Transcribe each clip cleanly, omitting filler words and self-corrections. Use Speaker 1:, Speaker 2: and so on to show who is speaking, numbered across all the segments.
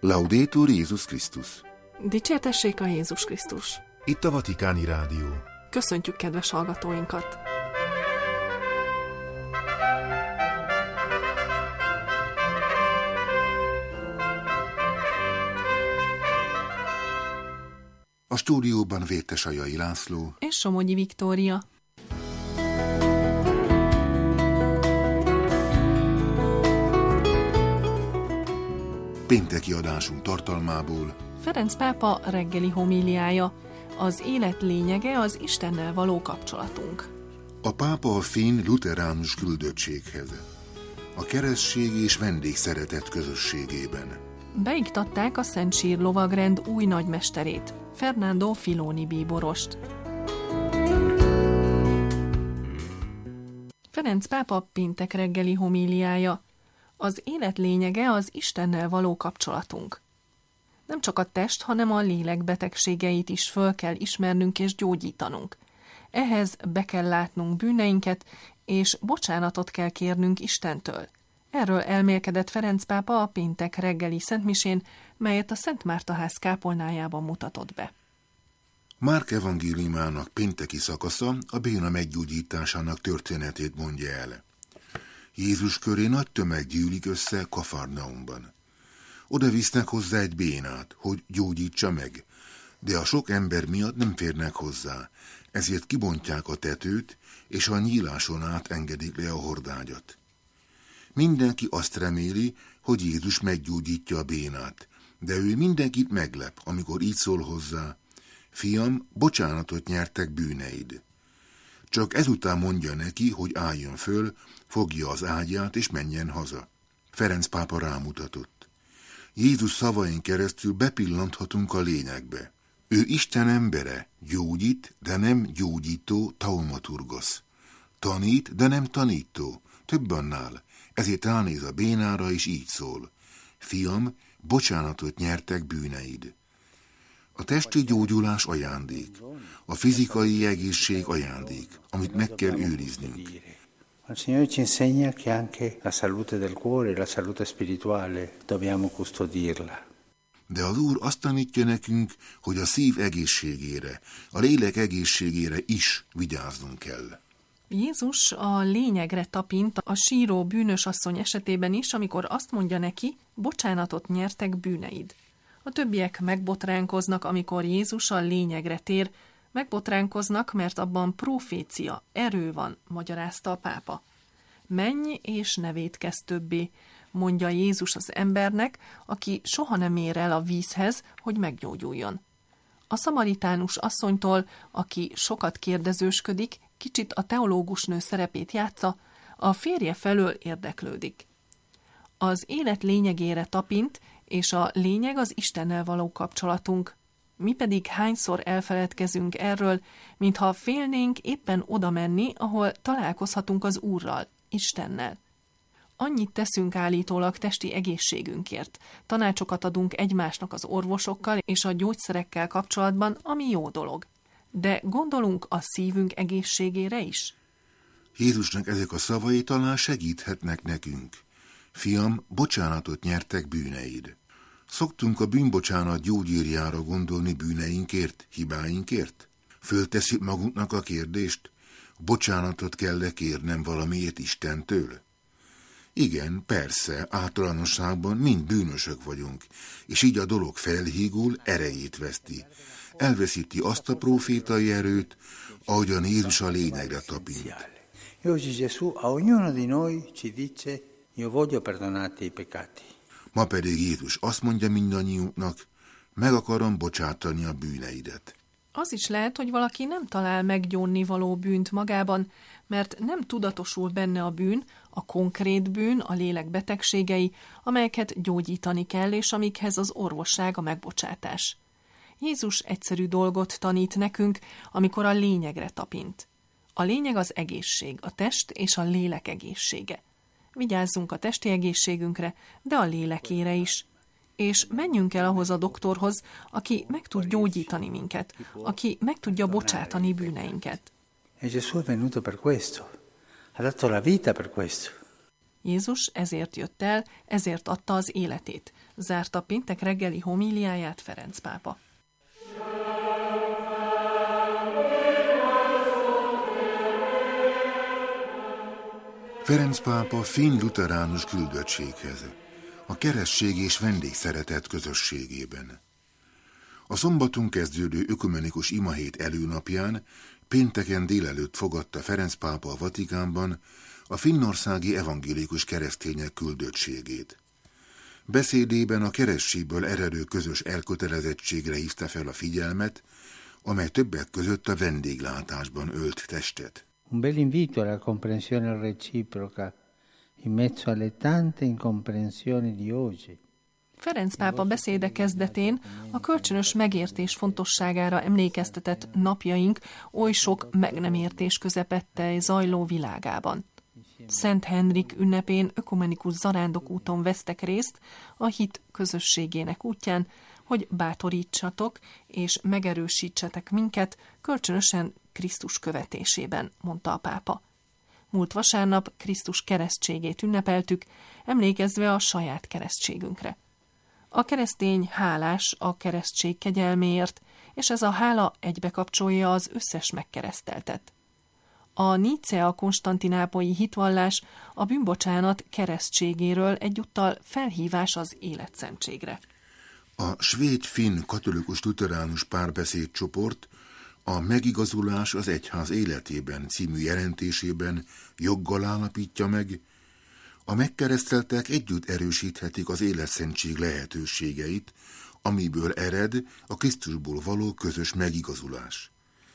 Speaker 1: Laudetur Jézus Krisztus.
Speaker 2: Dicsértessék a Jézus Krisztus.
Speaker 1: Itt a Vatikáni Rádió.
Speaker 2: Köszöntjük kedves hallgatóinkat!
Speaker 1: A stúdióban Vértesajai László
Speaker 2: és Somogyi Viktória.
Speaker 1: Pénteki adásunk tartalmából
Speaker 2: Ferenc pápa reggeli homíliája. Az élet lényege az Istennel való kapcsolatunk.
Speaker 1: a pápa a finn luteránus küldöttséghez, a keresztség és vendégszeretet közösségében.
Speaker 2: Beiktatták a Szent Sír lovagrend új nagymesterét, Fernando Filoni bíborost. Ferenc pápa péntek reggeli homíliája. Az élet lényege az Istennel való kapcsolatunk. Nem csak a test, hanem a lélek betegségeit is föl kell ismernünk és gyógyítanunk. Ehhez be kell látnunk bűneinket, és bocsánatot kell kérnünk Istentől. Erről elmélkedett Ferenc pápa a péntek reggeli szentmisén, melyet a Szent Mártaház kápolnájában mutatott be.
Speaker 1: Márk evangéliumának pénteki szakasza a béna meggyógyításának történetét mondja el. Jézus köré nagy tömeg gyűlik össze Kafarnaumban. Oda visznek hozzá egy bénát, hogy gyógyítsa meg, de a sok ember miatt nem férnek hozzá, ezért kibontják a tetőt, és a nyíláson át engedik le a hordágyat. Mindenki azt reméli, hogy Jézus meggyógyítja a bénát, de ő mindenkit meglep, amikor így szól hozzá: fiam, bocsánatot nyertek bűneid. Csak ezután mondja neki, hogy álljon föl, fogja az ágyát és menjen haza. Ferenc pápa rámutatott. Jézus szavain keresztül bepillanthatunk a lényegbe. Ő Isten embere, gyógyít, de nem gyógyító, taumaturgosz. Tanít, de nem tanító, több annál, ezért ránéz a bénára és így szól: fiam, bocsánatot nyertek bűneid. A testi gyógyulás ajándék, a fizikai egészség ajándék, amit meg kell őriznünk.
Speaker 3: Il Signore ci insegna che anche la salute del cuore, la salute spirituale, dobbiamo custodirla.
Speaker 1: De az Úr azt tanítja nekünk, hogy a szív egészségére, a lélek egészségére is vigyáznunk kell.
Speaker 2: Jézus a lényegre tapint a síró bűnös asszony esetében is, amikor azt mondja neki: bocsánatot nyertek bűneid. A többiek megbotránkoznak, amikor Jézus a lényegre tér, megbotránkoznak, mert abban profécia, erő van, magyarázta a pápa. Menj és ne vétkezz többé, mondja Jézus az embernek, aki soha nem ér el a vízhez, hogy meggyógyuljon. A szamaritánus asszonytól, aki sokat kérdezősködik, kicsit a teológusnő szerepét játsza, a férje felől érdeklődik. Az élet lényegére tapint, és a lényeg az Istennel való kapcsolatunk. Mi pedig hányszor elfeledkezünk erről, mintha félnénk éppen oda menni, ahol találkozhatunk az Úrral, Istennel. Annyit teszünk állítólag testi egészségünkért, tanácsokat adunk egymásnak az orvosokkal és a gyógyszerekkel kapcsolatban, ami jó dolog. De gondolunk a szívünk egészségére is?
Speaker 1: Jézusnak ezek a szavai talán segíthetnek nekünk. Fiam, bocsánatot nyertek bűneid. Szoktunk a bűnbocsánat gyógyírjára gondolni bűneinkért, hibáinkért? Föltesszük magunknak a kérdést: bocsánatot kell-e kérnem valamiért Istentől? Igen, persze, általánosságban mind bűnösök vagyunk, és így a dolog felhígul, erejét veszti. Elveszíti azt a profétai erőt, ahogyan Jézus a lényegre tapint.
Speaker 3: Oggi Gesù a ognuno di noi ci dice: io voglio perdonarti i peccati.
Speaker 1: Ma pedig Jézus azt mondja mindannyiunknak: meg akarom bocsátani a bűneidet.
Speaker 2: Az is lehet, hogy valaki nem talál meggyónni való bűnt magában, mert nem tudatosul benne a bűn, a konkrét bűn, a lélek betegségei, amelyeket gyógyítani kell, és amikhez az orvosság a megbocsátás. Jézus egyszerű dolgot tanít nekünk, amikor a lényegre tapint. A lényeg az egészség, a test és a lélek egészsége. Vigyázzunk a testi egészségünkre, de a lélekére is. És menjünk el ahhoz a doktorhoz, aki meg tud gyógyítani minket, aki meg tudja bocsátani bűneinket.
Speaker 3: E Gesù è venuto per questo, ha dato la vita per questo.
Speaker 2: Jézus ezért jött el, ezért adta az életét. Zárta péntek reggeli homíliáját Ferenc pápa.
Speaker 1: Ferenc pápa finn luteránus küldöttséghez, a keresztség és vendégszeretet közösségében. A szombaton kezdődő ökumenikus imahét előnapján pénteken délelőtt fogadta Ferenc pápa a Vatikánban a finnországi evangélikus keresztények küldöttségét. Beszédében a keresztségből eredő közös elkötelezettségre hívta fel a figyelmet, amely többek között a vendéglátásban ölt testet.
Speaker 3: Un bel invito alla comprensione reciproca in mezzo alle tante incomprensioni di oggi.
Speaker 2: Ferenc pápa beszéde kezdetén a kölcsönös megértés fontosságára emlékeztetett napjaink oly sok meg nem értés közepette zajló világában. Szent Henrik ünnepén ökumenikus zarándokúton vesztek részt a hit közösségének útján, hogy bátorítsatok és megerősítsetek minket kölcsönösen Krisztus követésében, mondta a pápa. Múlt vasárnap Krisztus keresztségét ünnepeltük, emlékezve a saját keresztségünkre. A keresztény hálás a keresztség kegyelméért, és ez a hála egybekapcsolja az összes megkereszteltet. A Nicea-konstantinápolyi hitvallás a bűnbocsánat keresztségéről egyúttal felhívás az életszentségre.
Speaker 1: A svéd-finn katolikus luteránus párbeszédcsoport a Megigazulás az egyház életében című jelentésében joggal állapítja meg, a megkereszteltek együtt erősíthetik az életszentség lehetőségeit, amiből ered a Krisztusból való közös megigazulás.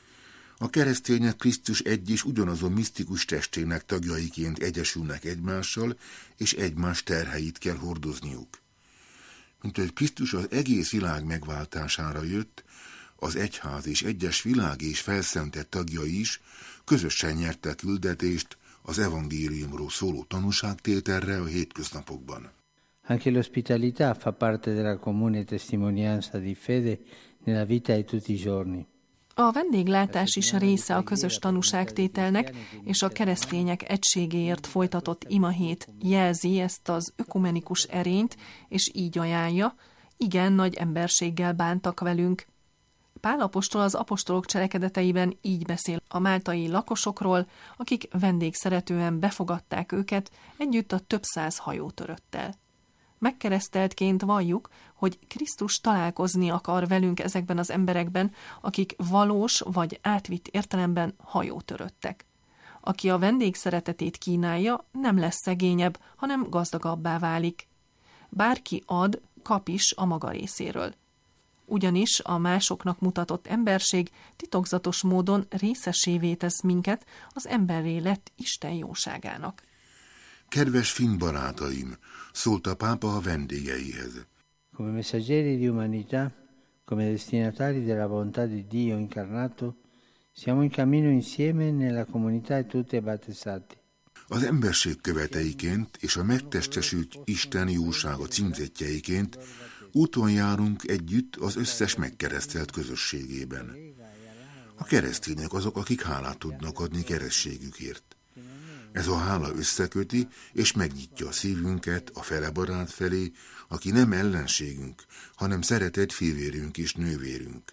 Speaker 1: A keresztények Krisztus egy és ugyanazon misztikus testének tagjaiként egyesülnek egymással, és egymás terheit kell hordozniuk. Mint hogy Krisztus az egész világ megváltására jött, az egyház és egyes világ és felszentett tagjai is közösen nyertek küldetést az evangéliumról szóló tanúságtételre a hétköznapokban.
Speaker 3: Anche l'ospitalità fa parte della comune testimonianza di fede nella vita di tutti i giorni.
Speaker 2: A vendéglátás is része a közös tanúságtételnek, és a keresztények egységéért folytatott imahét jelzi ezt az ökumenikus erényt, és így ajánlja, igen nagy emberséggel bántak velünk. Pál apostol az apostolok cselekedeteiben így beszél a máltai lakosokról, akik vendégszeretően befogadták őket együtt a több száz hajótöröttel. Megkereszteltként valljuk, hogy Krisztus találkozni akar velünk ezekben az emberekben, akik valós vagy átvitt értelemben hajótöröttek. Aki a vendégszeretetét kínálja, nem lesz szegényebb, hanem gazdagabbá válik. Bárki ad, kap is a maga részéről. Ugyanis a másoknak mutatott emberség titokzatos módon részesévé tesz minket az emberré lett Isten jóságának.
Speaker 1: Kedves finn barátaim, szólt a pápa a vendégeihez.
Speaker 3: Come messaggeri di umanità, come destinatari della bontà di Dio incarnato, siamo in cammino insieme nella comunità di tutti battezzati.
Speaker 1: Az emberség követeiként és a megtestesült Isten jósága címzettjeiként úton járunk együtt az összes megkeresztelt közösségében. A keresztények azok, akik hálát tudnak adni keresztségükért. Ez a hála összeköti és megnyitja a szívünket a felebarát felé, aki nem ellenségünk, hanem szeretett fivérünk és nővérünk.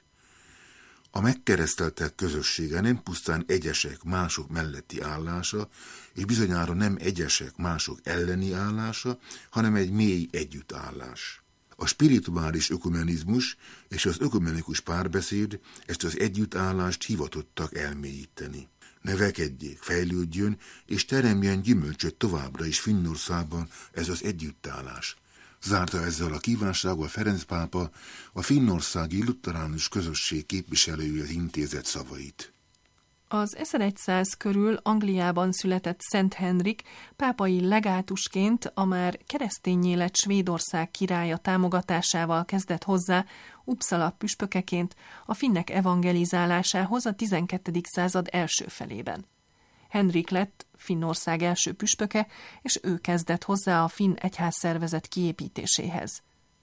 Speaker 1: A megkereszteltek közössége nem pusztán egyesek mások melletti állása, és bizonyára nem egyesek mások elleni állása, hanem egy mély együttállás. A spirituális ökumenizmus és az ökumenikus párbeszéd ezt az együttállást hivatottak elmélyíteni. Növekedjék, fejlődjön, és teremjen gyümölcsöt továbbra is Finnországban ez az együttállás. Zárta ezzel a kívánsággal Ferenc pápa a finnországi luteránus közösség képviselőjéhez intézett szavait.
Speaker 2: Az 1100 körül Angliában született Szent Henrik pápai legátusként a már kereszténnyé lett Svédország királya támogatásával kezdett hozzá Uppsala püspökeként a finnek evangelizálásához a 12. század első felében. Henrik lett Finnország első püspöke, és ő kezdett hozzá a finn egyházszervezet kiépítéséhez.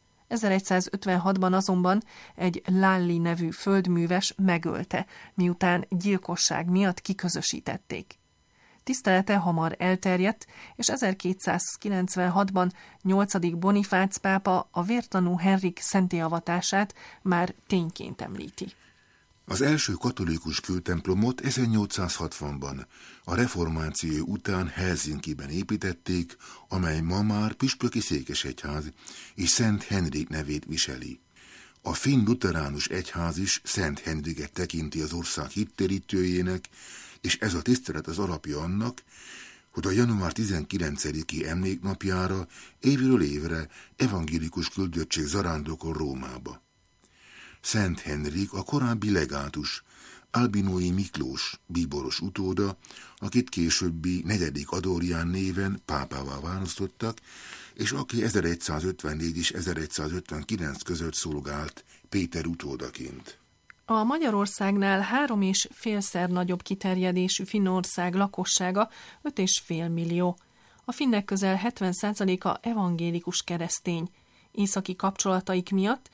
Speaker 2: 1156-ban azonban egy Lalli nevű földműves megölte, miután gyilkosság miatt kiközösítették. Tisztelete hamar elterjedt, és 1296-ban 8. Bonifác pápa a vértanú Henrik szentélyavatását már tényként említi.
Speaker 1: Az első katolikus kőtemplomot 1860-ban, a reformáció után Helsinkiben építették, amely ma már püspöki székesegyház és Szent Henrik nevét viseli. A finn luteránus egyház is Szent Henriket tekinti az ország hittérítőjének, és ez a tisztelet az alapja annak, hogy a január 19-i emléknapjára évről évre evangélikus küldöttség zarándokol Rómába. Szent Henrik a korábbi legátus, Albinói Miklós bíboros utóda, akit későbbi 4. Adorján néven pápává választottak, és aki 1154 és 1159 között szolgált Péter utódaként.
Speaker 2: A Magyarországnál 3,5-szer nagyobb kiterjedésű Finnország lakossága 5,5 millió. A finnek közel 70%-a evangélikus keresztény. Északi kapcsolataik miatt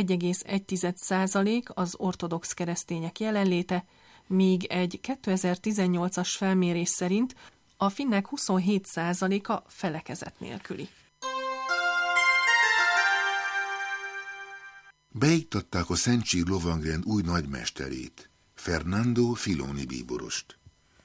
Speaker 2: 1,1% az ortodox keresztények jelenléte, míg egy 2018-as felmérés szerint a finnek 27%-a felekezet nélküli.
Speaker 1: Beiktatták a Szentség lovagrend új nagymesterét, Fernando Filoni bíborost.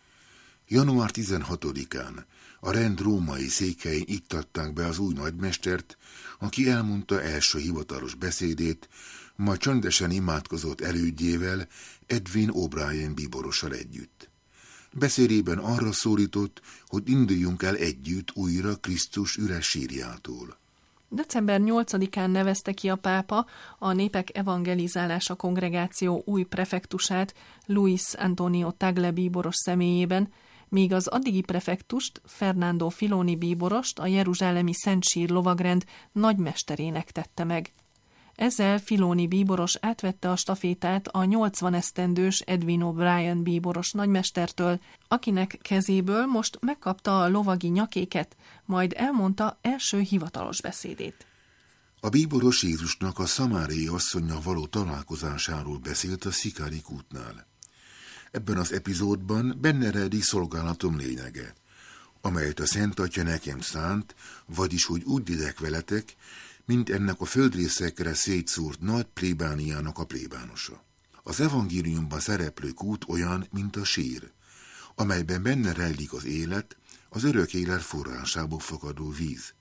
Speaker 1: Január 16-án a rend római székhelyén iktatták be az új nagymestert, aki elmondta első hivatalos beszédét, majd csöndesen imádkozott elődjével, Edwin O'Brien bíborossal együtt. Beszédében arra szólított, hogy induljunk el együtt újra Krisztus üres sírjától.
Speaker 2: December 8-án nevezte ki a pápa a Népek Evangelizálása Kongregáció új prefektusát Luis Antonio Tagle bíboros személyében, míg az addigi prefektust, Fernando Filoni bíborost a jeruzsálemi Szent Sír lovagrend nagymesterének tette meg. Ezzel Filoni bíboros átvette a stafétát a 80 esztendős Edwin O'Brien bíboros nagymestertől, akinek kezéből most megkapta a lovagi nyakéket, majd elmondta első hivatalos beszédét.
Speaker 1: A bíboros Jézusnak a szamáriai asszonnyal való találkozásáról beszélt a Szikárik útnál. Ebben az epizódban benne rejlik szolgálatom lényege, amelyet a Szent Atya nekem szánt, vagyis hogy úgy idek veletek, mint ennek a földrészekre szétszórt nagy plébániának a plébánosa. Az evangéliumban szereplő kút olyan, mint a sír, amelyben benne rejlik az élet, az örök élet forrásából fakadó víz.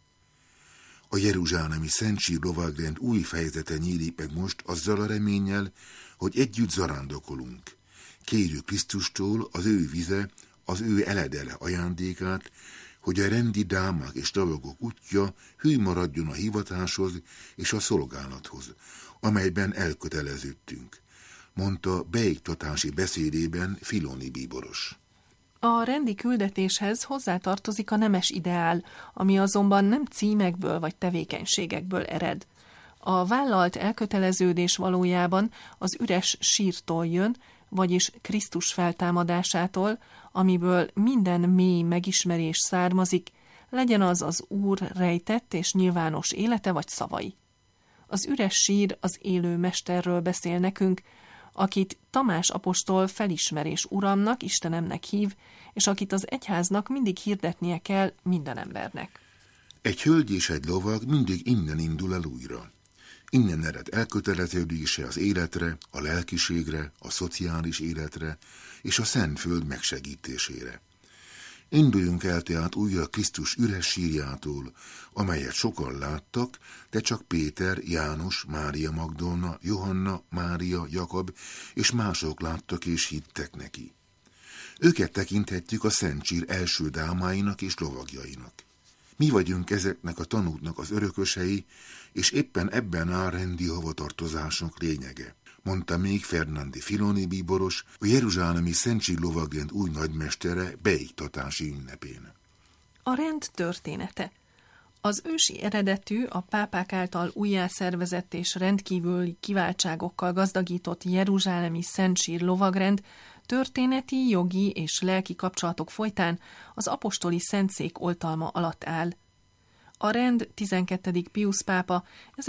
Speaker 1: A jeruzsálemi Szent Sír lovagrend új fejezete nyílik meg most azzal a reménnyel, hogy együtt zarándokolunk. Kérjük Krisztustól az ő vize, az ő eledele ajándékát, hogy a rendi dámák és lovagok útja hű maradjon a hivatáshoz és a szolgálathoz, amelyben elköteleződtünk, mondta beiktatási beszédében Filoni bíboros.
Speaker 2: A rendi küldetéshez hozzátartozik a nemes ideál, ami azonban nem címekből vagy tevékenységekből ered. A vállalt elköteleződés valójában az üres sírtól jön, vagyis Krisztus feltámadásától, amiből minden mély megismerés származik, legyen az az Úr rejtett és nyilvános élete vagy szavai. Az üres sír az élő mesterről beszél nekünk, akit Tamás apostol felismerés uramnak, Istenemnek hív, és akit az egyháznak mindig hirdetnie kell minden embernek.
Speaker 1: Egy hölgy és egy lovag mindig innen indul el újra. Innen ered elköteleződése az életre, a lelkiségre, a szociális életre és a Szentföld megsegítésére. Induljunk el tehát újra Krisztus üres sírjától, amelyet sokan láttak, de csak Péter, János, Mária Magdolna, Johanna, Mária, Jakab és mások láttak és hittek neki. Őket tekinthetjük a Szent Sír első dámáinak és lovagjainak. Mi vagyunk ezeknek a tanúknak az örökösei, és éppen ebben áll rendi hovatartozásunk lényege, mondta még Fernando Filoni bíboros, a jeruzsálemi Szent Sír lovagrend új nagymestere beiktatási ünnepén.
Speaker 2: A rend története. Az ősi eredetű, a pápák által újjászervezett és rendkívüli kiváltságokkal gazdagított jeruzsálemi Szent Sír lovagrend történeti, jogi és lelki kapcsolatok folytán az apostoli szentszék oltalma alatt áll. A rend 12. Piusz pápa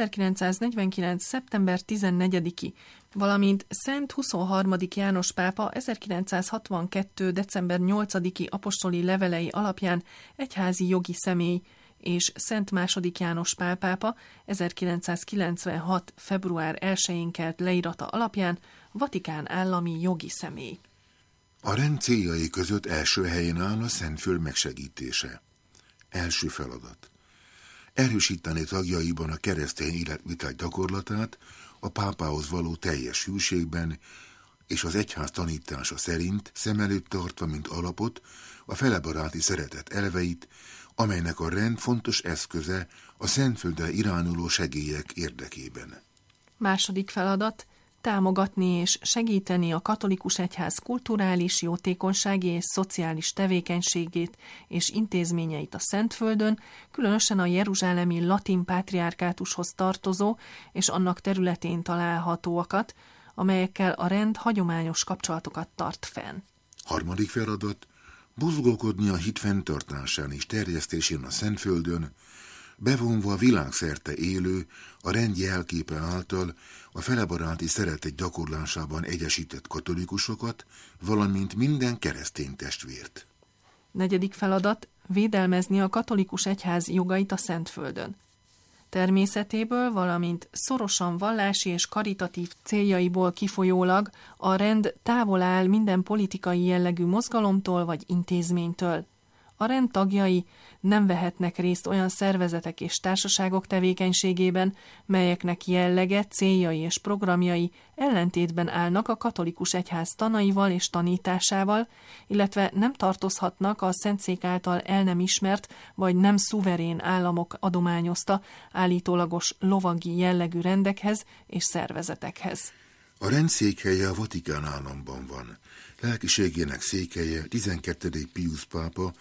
Speaker 2: 1949. szeptember 14-i, valamint Szent 23. János pápa 1962. december 8-i apostoli levelei alapján egyházi jogi személy, és Szent II. János Pál pápa 1996. február 1-én kelt leirata alapján Vatikán állami jogi személy.
Speaker 1: A rend céljai között első helyen áll a Szentföld megsegítése. Első feladat. Erősíteni tagjaiban a keresztény életvitel gyakorlatát a pápához való teljes hűségben, és az egyház tanítása szerint szem előtt tartva, mint alapot, a felebaráti szeretet elveit, amelynek a rend fontos eszköze a Szentföldre irányuló segélyek érdekében.
Speaker 2: Második feladat. Támogatni és segíteni a katolikus egyház kulturális, jótékonysági és szociális tevékenységét és intézményeit a Szentföldön, különösen a jeruzsálemi latin pátriárkátushoz tartozó és annak területén találhatóakat, amelyekkel a rend hagyományos kapcsolatokat tart fenn.
Speaker 1: Harmadik feladat. Buzgolkodni a hit fenntartásán és terjesztésén a Szentföldön, bevonva a világszerte élő, a rend jelképe által a felebaráti szeretet gyakorlásában egyesített katolikusokat, valamint minden keresztény testvért.
Speaker 2: Negyedik feladat. Védelmezni a katolikus egyház jogait a Szentföldön. Természetéből, valamint szorosan vallási és karitatív céljaiból kifolyólag a rend távol áll minden politikai jellegű mozgalomtól vagy intézménytől. A rend tagjai nem vehetnek részt olyan szervezetek és társaságok tevékenységében, melyeknek jellege, céljai és programjai ellentétben állnak a katolikus egyház tanaival és tanításával, illetve nem tartozhatnak a Szentszék által el nem ismert vagy nem szuverén államok adományozta állítólagos lovagi jellegű rendekhez és szervezetekhez.
Speaker 1: A rend székhelye a Vatikán államban van. Lelkiségének székhelye 12. Piusz pápa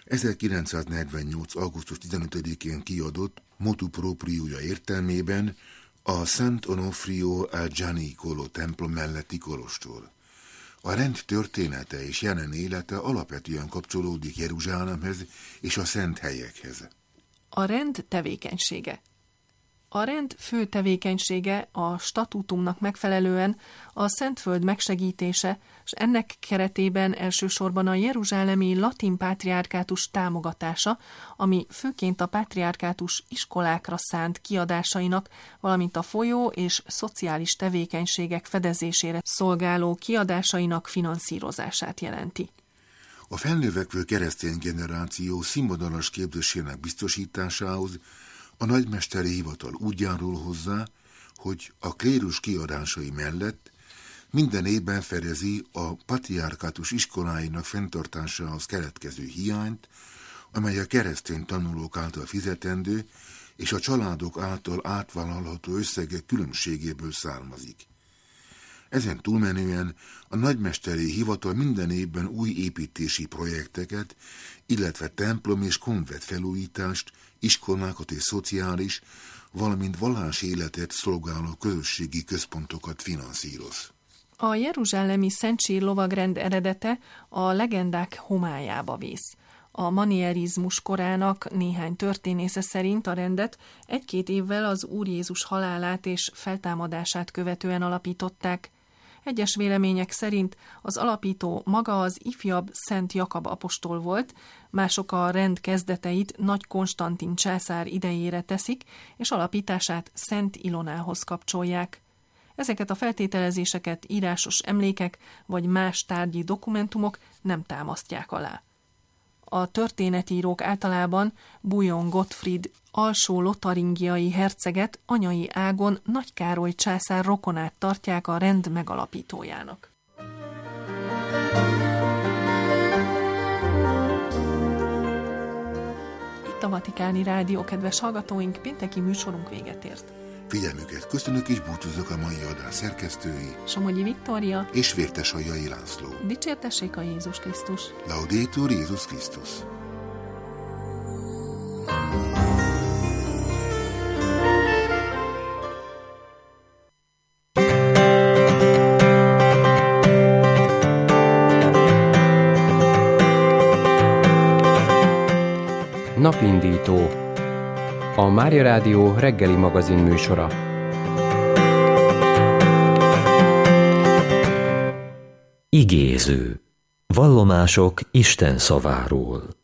Speaker 1: 1948. augusztus 15-én kiadott motu propriója értelmében a Szent Onofrio al Gianicolo templom melletti kolostor. A rend története és jelen élete alapvetően kapcsolódik Jeruzsálemhez és a szent helyekhez.
Speaker 2: A rend tevékenysége. A rend fő tevékenysége a statútumnak megfelelően a Szentföld megsegítése, és ennek keretében elsősorban a jeruzsálemi latin pátriárkátus támogatása, ami főként a pátriárkátus iskolákra szánt kiadásainak, valamint a folyó és szociális tevékenységek fedezésére szolgáló kiadásainak finanszírozását jelenti.
Speaker 1: A felnövekvő keresztény generáció színvonalas képzésének biztosításához a nagymesteri hivatal úgy járul hozzá, hogy a klérus kiadásai mellett minden évben fedezi a patriárkátus iskoláinak fenntartásához keletkező hiányt, amely a keresztény tanulók által fizetendő és a családok által átvállalható összegek különbségéből származik. Ezen túlmenően a nagymesteri hivatal minden évben új építési projekteket, illetve templom és konvent felújítást, iskolákat és szociális, valamint vallási életet szolgáló közösségi központokat finanszíroz.
Speaker 2: A jeruzsálemi Szentsír lovagrend eredete a legendák homályába vész. A manierizmus korának néhány történésze szerint a rendet 1-2 évvel az Úr Jézus halálát és feltámadását követően alapították. Egyes vélemények szerint az alapító maga az ifjabb Szent Jakab apostol volt, mások a rend kezdeteit Nagy Konstantin császár idejére teszik, és alapítását Szent Ilonához kapcsolják. Ezeket a feltételezéseket írásos emlékek vagy más tárgyi dokumentumok nem támasztják alá. A történetírók általában Bouillon Gottfried alsó lotaringiai herceget anyai ágon Nagy Károly császár rokonát tartják a rend megalapítójának. Itt a Vatikáni Rádió, kedves hallgatóink, pénteki műsorunk véget ért.
Speaker 1: Figyelmüket köszönök és búcsúzok a mai adás szerkesztői,
Speaker 2: Somogyi Viktória
Speaker 1: és Vértesajai László.
Speaker 2: Dicsértessék a Jézus Krisztus!
Speaker 1: Laudetur Jézus Krisztus!
Speaker 4: Napindító. a Mária Rádió reggeli magazin műsora.
Speaker 5: Igéző. Vallomások Isten szaváról.